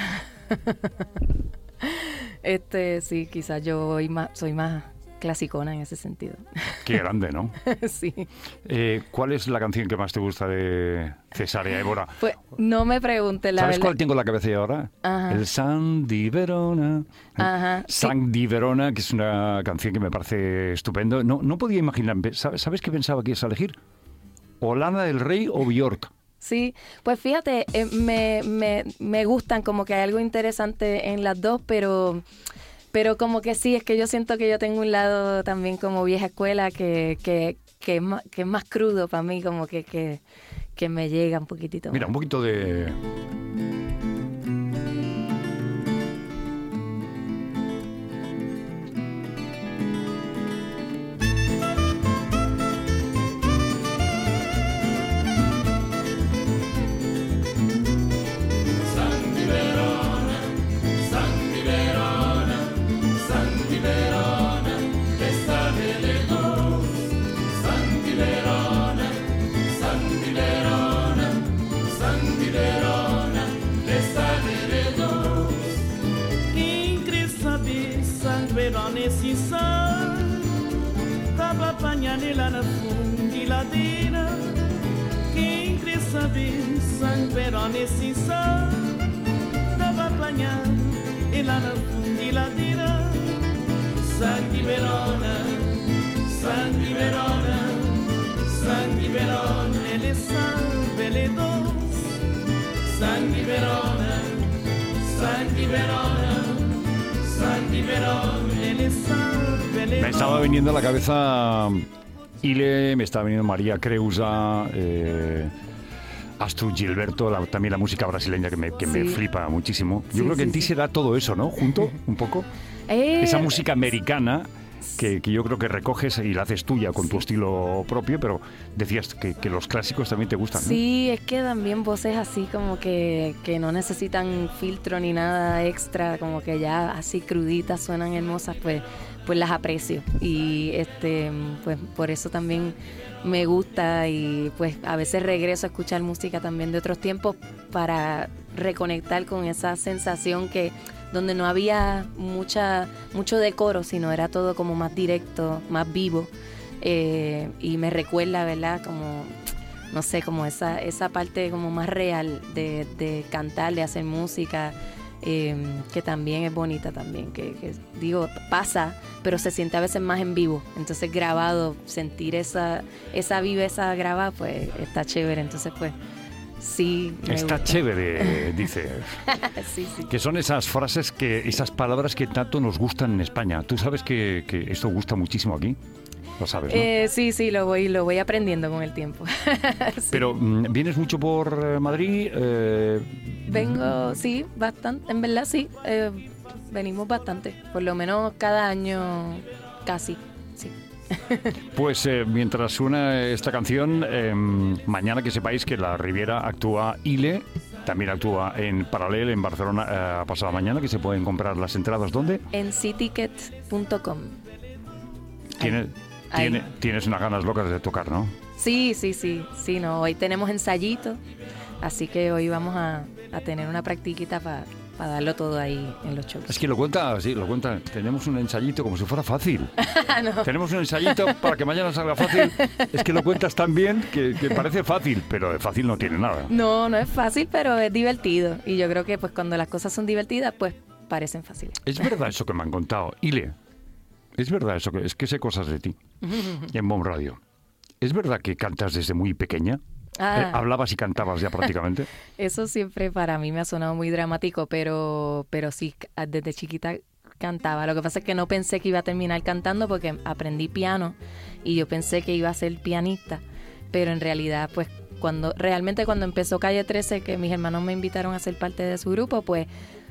este, sí, quizás yo voy más, soy más clasicona en ese sentido. Qué grande, ¿no? Sí. Eh, ¿Cuál es la canción que más te gusta de Cesárea Évora? Pues no me preguntes la ¿Sabes verdad. cuál tengo en la cabeza yo ahora? Ajá. El Sang di Verona. Ajá, Sang sí. di Verona, que es una canción que me parece estupendo. No, no podía imaginar. ¿Sabes, ¿Sabes qué pensaba que ibas a elegir? O Lana del Rey o Björk. Sí, pues fíjate, eh, me, me, me gustan, como que hay algo interesante en las dos, pero... Pero como que sí, es que yo siento que yo tengo un lado también como vieja escuela que, que, que, es, más, que es más crudo para mí, como que, que, que me llega un poquitito más. Mira, un poquito de... Nesse sol, tava apanhando lá na fundiladeira. Quem quer saber, San Pero nesse sol, tava apanhando lá na fundiladeira. San di Verona, San di Verona, San di Verona, ele salve le dos. San di Verona, San di Verona. Me estaba viniendo a la cabeza Ile, me estaba viniendo María Creusa, eh, Astrud Gilberto, la, también la música brasileña que me, que sí. me flipa muchísimo. Yo sí, creo que sí, en ti sí. será todo eso, ¿no? Junto, un poco. Eh, Esa música americana que, que yo creo que recoges y la haces tuya con sí. tu estilo propio, pero decías que, que los clásicos también te gustan, ¿no? Sí, es que también voces así como que, que no necesitan filtro ni nada extra, como que ya así cruditas suenan hermosas, pues, pues las aprecio. Y este pues por eso también me gusta y pues a veces regreso a escuchar música también de otros tiempos para reconectar con esa sensación que donde no había mucha mucho decoro, sino era todo como más directo, más vivo, eh, y me recuerda, ¿verdad? Como, no sé, como esa esa parte como más real de, de cantar, de hacer música, eh, que también es bonita también, que, que digo, pasa, pero se siente a veces más en vivo, entonces grabado, sentir esa, esa viveza grabada, pues está chévere, entonces pues sí, está gusta. Chévere, dice. Sí, sí. Que son esas frases, que esas palabras que tanto nos gustan en España. ¿Tú sabes que, que esto gusta muchísimo aquí? Lo sabes, ¿no? Eh, sí, sí, lo voy, lo voy aprendiendo con el tiempo. Sí. Pero, ¿vienes mucho por Madrid? Eh... Vengo, sí, bastante, en verdad sí, eh, venimos bastante, por lo menos cada año casi, sí. Pues eh, mientras suena esta canción, eh, mañana que sepáis que la Riviera actúa Ile, también actúa en Paral·lel en Barcelona eh, pasada mañana, que se pueden comprar las entradas, ¿dónde? En cityket punto com. ¿Tienes, tiene, tienes unas ganas locas de tocar, ¿no? Sí, sí, sí, sí, no, hoy tenemos ensayito, así que hoy vamos a, a tener una practiquita para para darlo todo ahí en los shows. Es que lo cuenta, sí, lo cuenta. Tenemos un ensayito como si fuera fácil. No. Tenemos un ensayito para que mañana salga fácil. Es que lo cuentas tan bien que, que parece fácil, pero de fácil no tiene nada. No, no es fácil, pero es divertido. Y yo creo que pues cuando las cosas son divertidas, pues parecen fáciles. Es verdad eso que me han contado. Ile, Es verdad eso, que es que sé cosas de ti en Bomb Radio. ¿Es verdad que cantas desde muy pequeña? Ah. Eh, ¿Hablabas y cantabas ya prácticamente? Eso siempre para mí me ha sonado muy dramático, pero, pero sí, desde chiquita cantaba. Lo que pasa es que no pensé que iba a terminar cantando porque aprendí piano y yo pensé que iba a ser pianista, pero en realidad, pues, cuando realmente cuando empezó Calle trece, que mis hermanos me invitaron a ser parte de su grupo, pues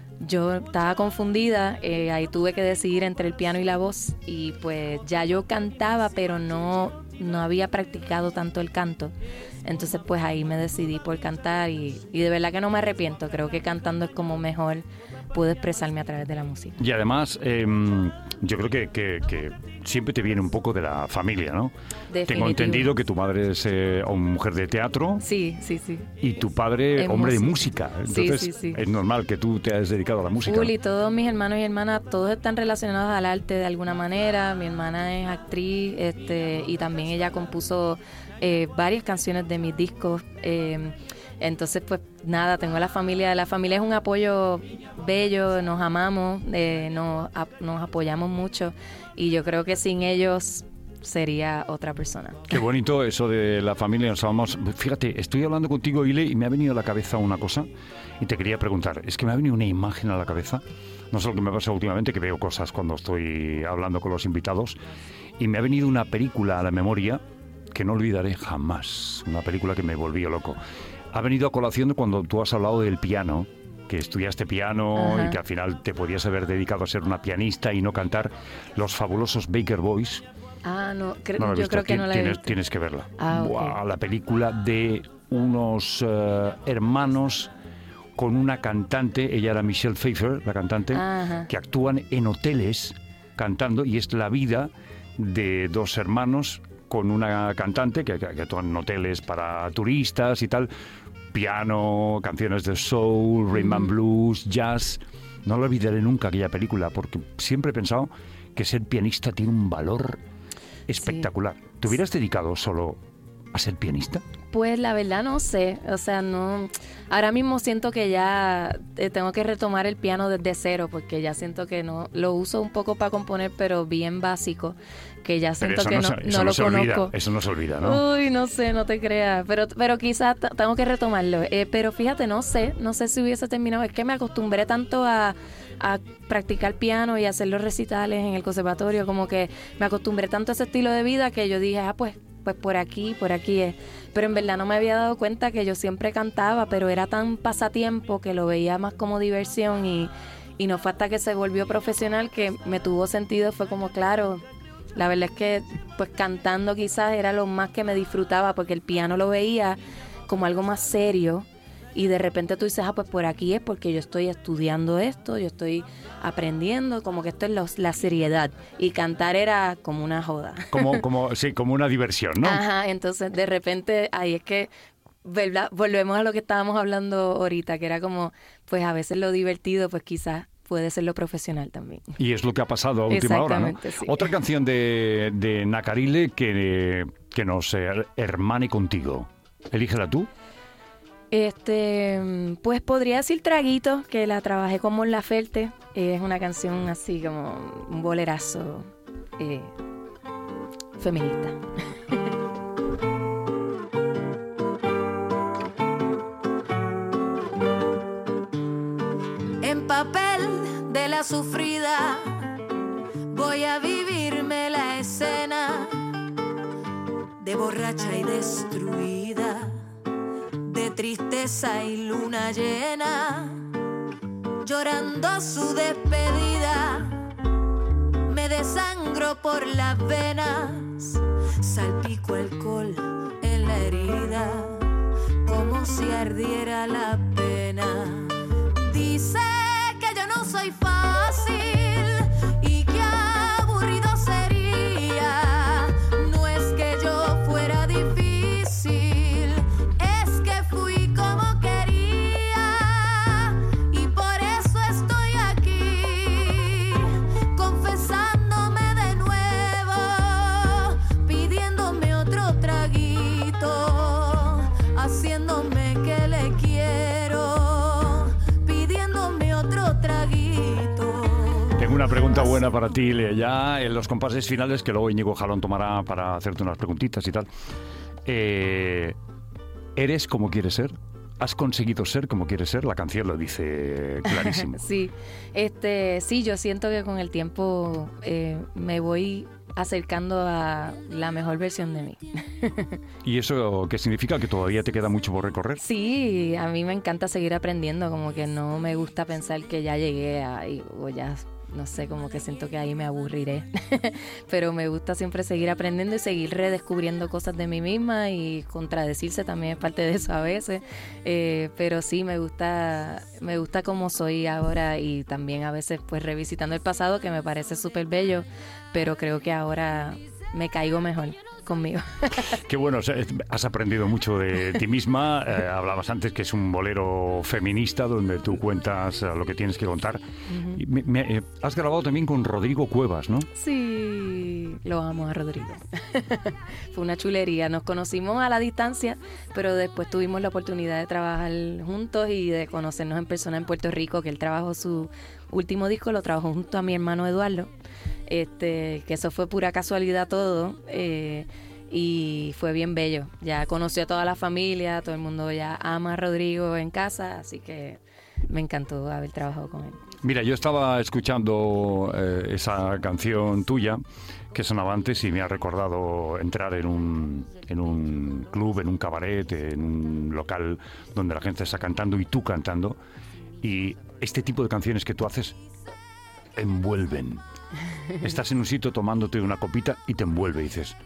yo estaba confundida, eh, ahí tuve que decidir entre el piano y la voz y pues ya yo cantaba, pero no, no había practicado tanto el canto. Entonces pues ahí me decidí por cantar y, y de verdad que no me arrepiento, creo que cantando es como mejor puedo expresarme a través de la música. Y además, eh, yo creo que, que, que siempre te viene un poco de la familia, ¿no? Definitivo. Tengo entendido que tu madre es eh, mujer de teatro. Sí, sí, sí. Y tu padre, Es hombre músico. de música. Entonces, Sí, sí, sí. es normal que tú te hayas dedicado a la música. Full, y todos mis hermanos y hermanas, todos están relacionados al arte de alguna manera. Mi hermana es actriz, este, y también ella compuso eh, varias canciones de mis discos. Eh, entonces, pues nada, tengo la familia. La familia es un apoyo bello, nos amamos, eh, nos, a, nos apoyamos mucho. Y yo creo que sin ellos sería otra persona. Qué bonito eso de la familia, nos amamos. Fíjate, estoy hablando contigo, Ile, y me ha venido a la cabeza una cosa y te quería preguntar. Es que me ha venido una imagen a la cabeza. No sé lo que me pasa últimamente, que veo cosas cuando estoy hablando con los invitados, y me ha venido una película a la memoria que no olvidaré jamás. Una película que me volvió loco. Ha venido a colación cuando tú has hablado del piano, que estudiaste piano. Ajá. Y que al final te podías haber dedicado a ser una pianista y no cantar. Los fabulosos Baker Boys. Ah, no, cre- no la he yo visto. creo que Tien- no la he tienes, visto. Tienes que verla. Ah, Buah, okay. La película de unos uh, hermanos con una cantante, ella era Michelle Pfeiffer, la cantante, Ajá. que actúan en hoteles cantando, y es la vida de dos hermanos con una cantante que, que, que actúan en hoteles para turistas y tal, piano, canciones de soul, rhythm and blues, jazz. No lo olvidaré nunca aquella película, porque siempre he pensado que ser pianista tiene un valor espectacular. Sí. ¿Te hubieras dedicado solo a ser pianista? Pues la verdad no sé, o sea, no. Ahora mismo siento que ya eh, tengo que retomar el piano desde cero, porque ya siento que no lo uso un poco para componer, pero bien básico, que ya siento que no, no, no, eso no lo se conozco. Olvida, eso no se olvida, ¿no? Uy, no sé, no te creas, pero pero quizás t- tengo que retomarlo. Eh, pero fíjate, no sé, no sé si hubiese terminado. Es que me acostumbré tanto a, a practicar piano y hacer los recitales en el conservatorio, como que me acostumbré tanto a ese estilo de vida que yo dije, ah, pues pues por aquí, por aquí es. Pero en verdad no me había dado cuenta que yo siempre cantaba, pero era tan pasatiempo que lo veía más como diversión, y, y no fue hasta que se volvió profesional que me tuvo sentido. Fue como, claro, la verdad es que pues cantando quizás era lo más que me disfrutaba, porque el piano lo veía como algo más serio, y de repente tú dices, ah, pues por aquí es porque yo estoy estudiando esto, yo estoy aprendiendo, como que esto es lo, la seriedad, y cantar era como una joda. Como, como, sí, como una diversión, ¿no? Ajá, entonces de repente ahí es que, ¿verdad? Volvemos a lo que estábamos hablando ahorita, que era como, pues a veces lo divertido, pues quizás puede ser lo profesional también. Y es lo que ha pasado a última hora, ¿no? Sí. Otra canción de, de Nakarile que, que nos hermane contigo. Elígela tú. Este, pues podría decir Traguito, que la trabajé con Mon Laferte. Es una canción así como un bolerazo eh, feminista. En papel de la sufrida voy a vivirme la escena de borracha y destruida, de tristeza y luna llena, llorando su despedida. Me desangro por las venas, salpico alcohol en la herida, como si ardiera la pena. Dice que yo no soy fácil y que aburrido sería. No es que yo fuera difícil, es que fui como quería, y por eso estoy aquí, confesándome de nuevo, pidiéndome otro traguito, haciéndome que le quiero, pidiéndome otro traguito. Tengo una una pregunta buena para ti, Lea, ya en los compases finales que luego Íñigo Jalón tomará para hacerte unas preguntitas y tal. Eh, ¿Eres como quieres ser? ¿Has conseguido ser como quieres ser? La canción lo dice clarísimo. Sí, este, sí, yo siento que con el tiempo eh, me voy acercando a la mejor versión de mí. ¿Y eso qué significa? ¿Que todavía te queda mucho por recorrer? Sí, a mí me encanta seguir aprendiendo, como que no me gusta pensar que ya llegué ahí o ya, no sé, como que siento que ahí me aburriré. Pero me gusta siempre seguir aprendiendo y seguir redescubriendo cosas de mí misma, y contradecirse también es parte de eso a veces. Eh, pero sí, me gusta, me gusta como soy ahora, y también a veces pues revisitando el pasado, que me parece súper bello, pero creo que ahora me caigo mejor conmigo. Qué bueno, has aprendido mucho de ti misma. Eh, hablabas antes que es un bolero feminista donde tú cuentas lo que tienes que contar. Uh-huh. Y me, me, eh, has grabado también con Rodrigo Cuevas, ¿no? Sí, lo amo a Rodrigo. Fue una chulería. Nos conocimos a la distancia, pero después tuvimos la oportunidad de trabajar juntos y de conocernos en persona en Puerto Rico, que él trabajó su último disco, lo trabajó junto a mi hermano Eduardo. Este, que eso fue pura casualidad todo, eh, y fue bien bello. Ya conoció a toda la familia, todo el mundo ya ama a Rodrigo en casa, así que me encantó haber trabajado con él. Mira, yo estaba escuchando eh, esa canción tuya que sonaba antes y me ha recordado entrar en un, en un club, en un cabaret, en un local donde la gente está cantando y tú cantando, y este tipo de canciones que tú haces envuelven. Estás en un sitio tomándote una copita y te envuelve y dices,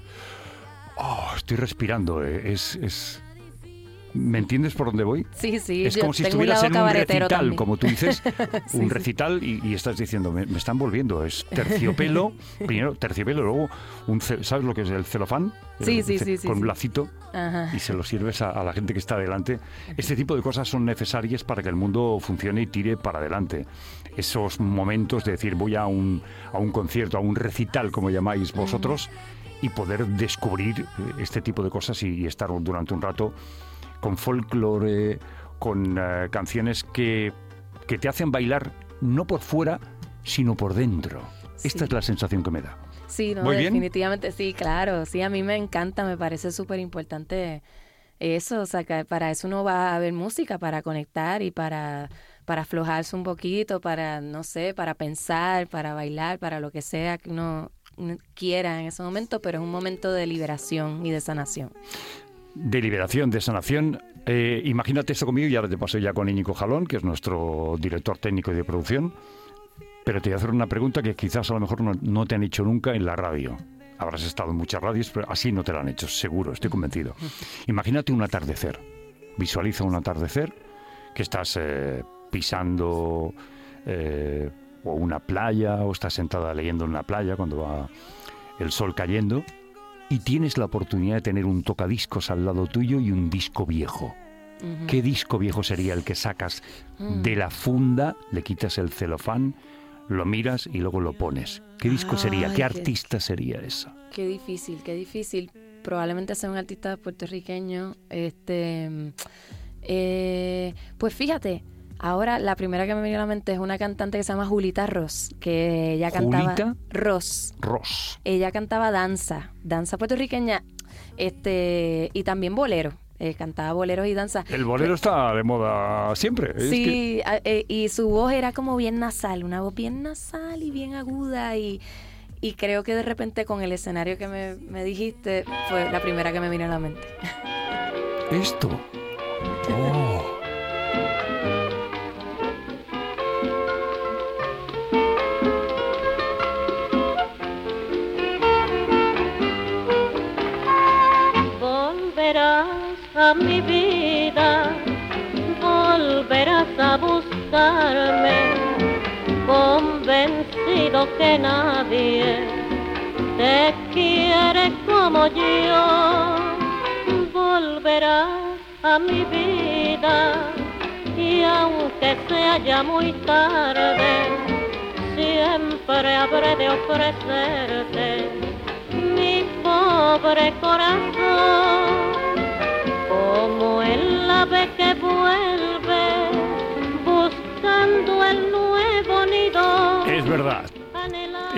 oh, estoy respirando, eh. es, es... ¿Me entiendes por dónde voy? Sí, sí. Es como si estuvieras en un recital, también. Como tú dices, sí, un recital y, y estás diciendo, me, me están envolviendo, es terciopelo, primero terciopelo, luego, un, ¿sabes lo que es el celofán? Sí, el, sí, el, sí, sí. Con sí. un lacito. Ajá. Y se lo sirves a, a la gente que está delante. Este tipo de cosas son necesarias para que el mundo funcione y tire para adelante. Esos momentos de decir, voy a un, a un concierto, a un recital, como llamáis vosotros, uh-huh. y poder descubrir este tipo de cosas y, y estar durante un rato con folclore, con uh, canciones que, que te hacen bailar no por fuera, sino por dentro. Sí. Esta es la sensación que me da. Sí, no, ¿Muy definitivamente bien? Sí, claro. Sí, a mí me encanta, me parece súper importante eso. O sea, que para eso uno va a ver música, para conectar y para, para aflojarse un poquito, para, no sé, para pensar, para bailar, para lo que sea que uno quiera en ese momento, pero es un momento de liberación y de sanación. De liberación, de sanación. Eh, imagínate esto conmigo y ahora te paso ya con Íñigo Jalón, que es nuestro director técnico y de producción. Pero te voy a hacer una pregunta que quizás a lo mejor no, no te han hecho nunca en la radio. Habrás estado en muchas radios, pero así no te la han hecho, seguro, estoy convencido. Imagínate un atardecer. Visualiza un atardecer que estás eh, pisando eh, o una playa, o estás sentada leyendo en una playa cuando va el sol cayendo, y tienes la oportunidad de tener un tocadiscos al lado tuyo y un disco viejo. Uh-huh. ¿Qué disco viejo sería el que sacas uh-huh. de la funda, le quitas el celofán, lo miras y luego lo pones? ¿Qué disco Ay, sería? ¿Qué, qué artista sería esa? Qué difícil, qué difícil. Probablemente sea un artista puertorriqueño. Este, eh, pues fíjate, ahora la primera que me viene a la mente es una cantante que se llama Julita Ross, que ella cantaba... ¿Julita? Ross. Ross. Ella cantaba danza, danza puertorriqueña, este, y también bolero. Eh, cantaba boleros y danza. El bolero está de moda siempre. Sí, es que... eh, y su voz era como bien nasal, una voz bien nasal y bien aguda, y, y creo que de repente con el escenario que me, me dijiste fue la primera que me vino a la mente. Esto. Oh. A mi vida volverás a buscarme, convencido que nadie te quiere como yo. Volverás a mi vida y aunque sea ya muy tarde, siempre habré de ofrecerte mi pobre corazón. Como el ave que vuelve buscando el nuevo nido. Es verdad.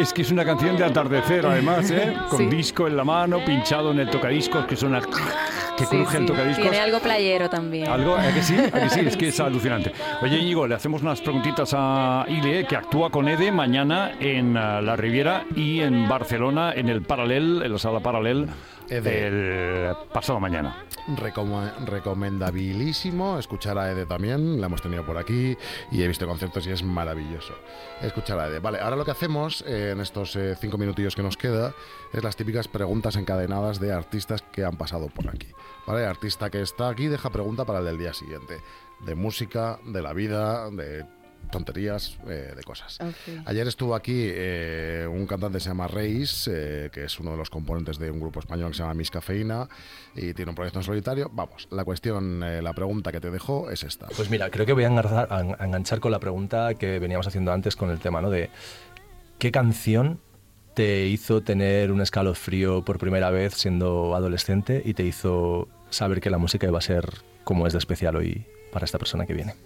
Es que es una canción de atardecer, además, ¿eh? Con Sí. disco en la mano, pinchado en el tocadiscos, que suena... que Sí, cruje el sí. tocadiscos. Tiene algo playero también. ¿Algo? ¿A que sí? ¿A que sí? Es que es alucinante. Oye, Íñigo, le hacemos unas preguntitas a Ile, que actúa con Ede mañana en uh, La Riviera y en Barcelona, en el Paral·lel, en la sala Paral·lel, Ede. el pasado mañana. Recom- recomendabilísimo escuchar a Ede también, la hemos tenido por aquí y he visto conciertos y es maravilloso escuchar a Ede. Vale, ahora lo que hacemos eh, en estos eh, cinco minutillos que nos queda es las típicas preguntas encadenadas de artistas que han pasado por aquí. Vale, artista que está aquí deja pregunta para el del día siguiente, de música, de la vida, de tonterías, eh, de cosas. Okay. Ayer estuvo aquí eh, un cantante que se llama Reis, eh, que es uno de los componentes de un grupo español que se llama Miss Cafeína y tiene un proyecto en solitario. Vamos, la cuestión, eh, la pregunta que te dejó es esta. Pues mira, creo que voy a engarzar- a a enganchar con la pregunta que veníamos haciendo antes con el tema, ¿no? De ¿qué canción te hizo tener un escalofrío por primera vez siendo adolescente y te hizo saber que la música iba a ser como es de especial hoy para esta persona que viene?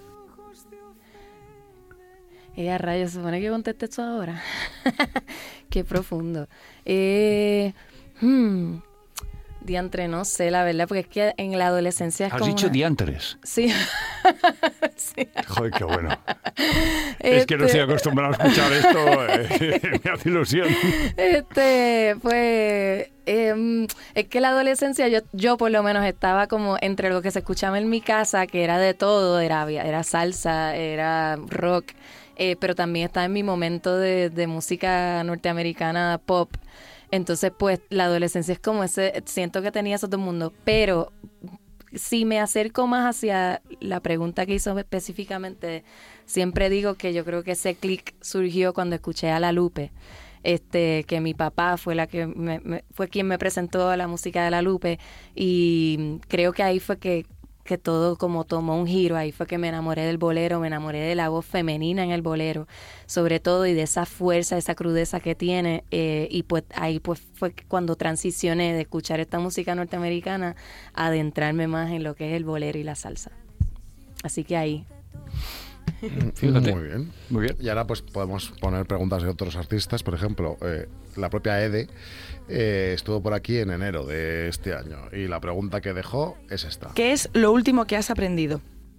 Eh, a rayos, se supone que conteste esto ahora. Qué profundo. Eh, hmm, diantre, no sé, la verdad, porque es que en la adolescencia es ¿Has como dicho una- diantres? Sí. Sí. Joder, qué bueno. Es que no Este- estoy acostumbrado a escuchar esto, eh, me hace ilusión. Este, pues, eh, es que la adolescencia yo, yo por lo menos estaba como entre lo que se escuchaba en mi casa, que era de todo, era, era salsa, era rock, eh, pero también estaba en mi momento de, de música norteamericana pop. Entonces, pues, la adolescencia es como ese, siento que tenía esos dos mundos, pero si me acerco más hacia la pregunta que hizo específicamente, siempre digo que yo creo que ese click surgió cuando escuché a La Lupe, este, que mi papá fue la que me, me- fue quien me presentó a la música de La Lupe, y creo que ahí fue que, que todo como tomó un giro, ahí fue que me enamoré del bolero, me enamoré de la voz femenina en el bolero, sobre todo, y de esa fuerza, esa crudeza que tiene, eh, y pues ahí pues fue cuando transicioné de escuchar esta música norteamericana a adentrarme más en lo que es el bolero y la salsa. Así que ahí. Fíjate. Muy bien. Muy bien. Y ahora pues podemos poner preguntas de otros artistas. Por ejemplo, eh, la propia Ede eh, estuvo por aquí en enero de este año y la pregunta que dejó es esta. ¿Qué es lo último que has aprendido?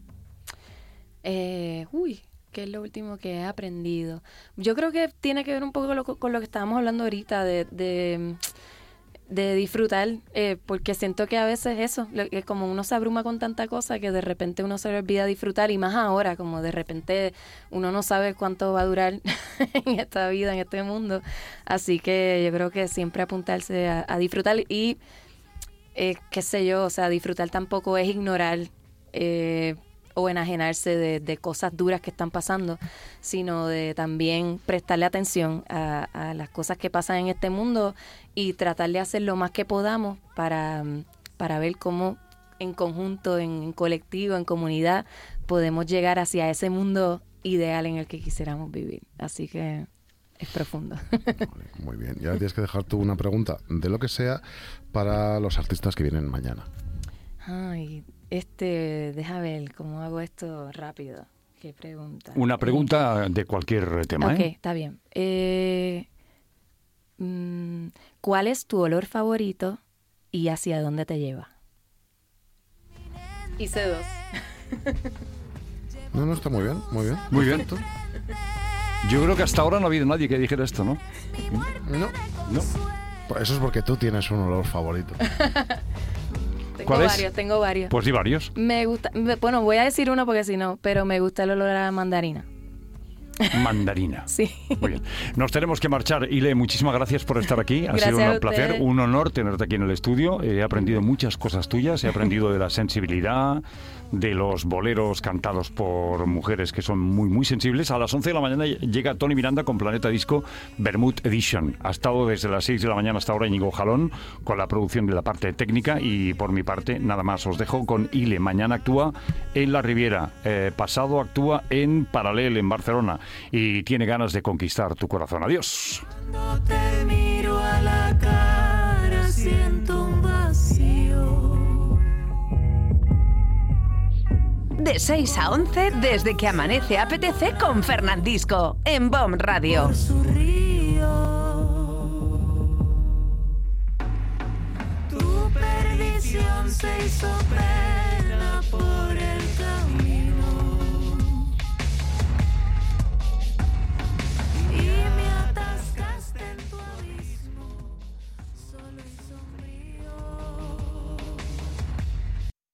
Eh, uy, ¿qué es lo último que he aprendido? Yo creo que tiene que ver un poco con lo, con lo que estábamos hablando ahorita, de, de, de disfrutar, eh, porque siento que a veces eso, lo- que como uno se abruma con tanta cosa que de repente uno se le olvida disfrutar, y más ahora, como de repente uno no sabe cuánto va a durar en esta vida, en este mundo. Así que yo creo que siempre apuntarse a, a disfrutar y, eh, qué sé yo, o sea, disfrutar tampoco es ignorar eh, o enajenarse de, de cosas duras que están pasando, sino de también prestarle atención a, a las cosas que pasan en este mundo y tratar de hacer lo más que podamos para, para ver cómo en conjunto, en, en colectivo, en comunidad, podemos llegar hacia ese mundo ideal en el que quisiéramos vivir. Así que es profundo. Muy bien. Y ahora tienes que dejar tú una pregunta de lo que sea para los artistas que vienen mañana. Ay, este, deja ver cómo hago esto rápido. ¿Qué pregunta? Una pregunta de cualquier tema, Ok, ¿eh? está bien. Eh, mm, ¿Cuál es tu olor favorito y hacia dónde te lleva? Hice dos. No, no, está muy bien, muy bien. Muy bien. Yo creo que hasta ahora no ha habido nadie que dijera esto, ¿no? No. No. Pues eso es porque tú tienes un olor favorito. Tengo ¿Cuál es? varios, tengo varios. Pues di varios. Me gusta, me- bueno, voy a decir uno porque si no, pero me gusta el olor a la mandarina. Mandarina. Sí. Muy bien. Nos tenemos que marchar. Ile, muchísimas gracias por estar aquí. Ha Gracias sido a un placer, ustedes. un honor tenerte aquí en el estudio. He aprendido muchas cosas tuyas. He aprendido de la sensibilidad, de los boleros cantados por mujeres que son muy, muy sensibles. A las once de la mañana llega Tony Miranda con Planeta Disco Bermud Edition. Ha estado desde las seis de la mañana hasta ahora Íñigo Jalón con la producción de la parte técnica, y por mi parte nada más. Os dejo con Ile. Mañana actúa en La Riviera, eh, pasado actúa en Paral·lel en Barcelona y tiene ganas de conquistar tu corazón. Adiós. Cuando te miro a la cara siento un vacío. De seis a once, desde que amanece A P T C con Fernandisco, en B O M Radio. Por su río. beso, beso.